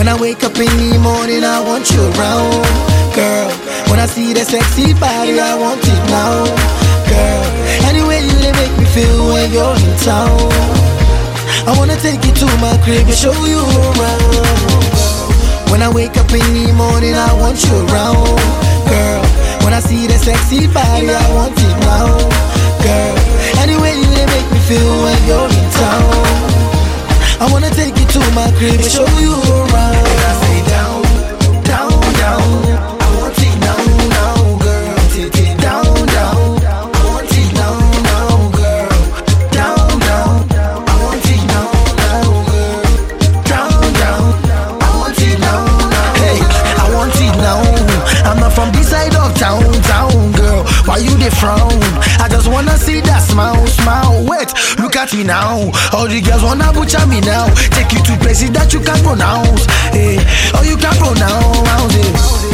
When I wake up in the morning, I want you around, girl. When I see the sexy body, I want it now, girl. Anyway, you they make me feel when you're in town. I wanna take you to my crib and show you around. When I wake up in the morning, I want you around, girl. When I see the sexy body, I want it now, girl. Anyway, you they make me feel when you're in town. I wanna take you to my crib and show you around. I say down, down, down. I want it now, now, girl. Take it down, down. I want it now, now, girl. Down, down. I want it now, now, girl. Down, down. I want it now, now. Hey, I want it now. I'm not from this side of town, town, girl. Why you dey frown? I just wanna see that smile, smile. Wait, look at me now. All the girls wanna butcher me now. Take you to places that you can't pronounce, hey, or you can't pronounce it.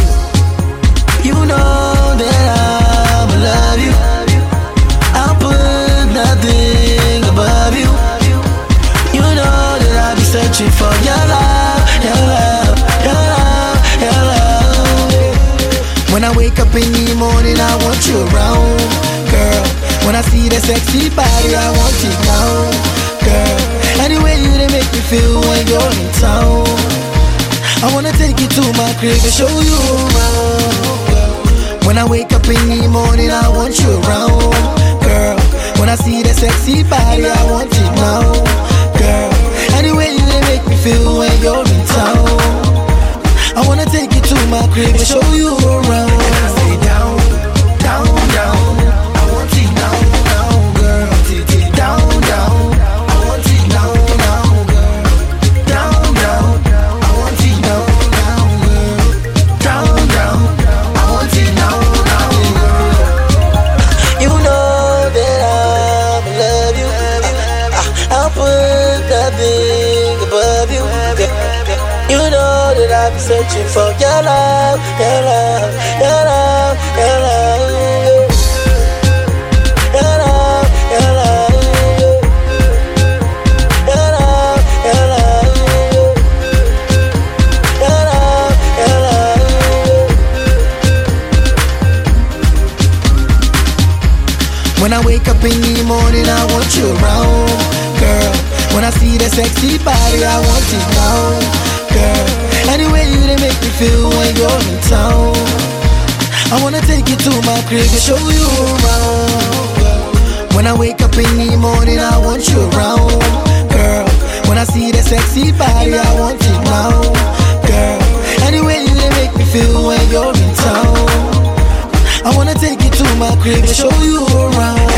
You know that I'ma love you. I'll put nothing above you. You know that I'll be searching for your love, your love, your love, your love. When I wake up in the morning, I want you around, girl. When I see the sexy body, I want it now, girl. Anyway, you they make me feel when you're in town. I wanna take you to my crib and show you around, girl. When I wake up in the morning, I want you around, girl. When I see the sexy body, I want it now, girl. Anyway, you they make me feel when you're in town. I wanna take you to my crib and show you around. I say down, down, down. I want it now, now, girl. Take it down, down. I want it now, now, girl. Down, down. I want it now, now, girl. Down, down. I want it now, now, girl. You know that I'ma love you. I'll put nothing above you. You know that I'll be searching for your love, your love, your love, your love, your love, your love, your love, your love, your love, your love. When I wake up in the morning, I want you around, girl. When I see the sexy body, I want it now, girl. Anyway, you they make me feel when you're in town. I wanna take you to my crib and show you around, girl. When I wake up in the morning, I want you around, girl. When I see the sexy body, I want it now, girl. Anyway, you they make me feel when you're in town. I wanna take you to my crib and show you around.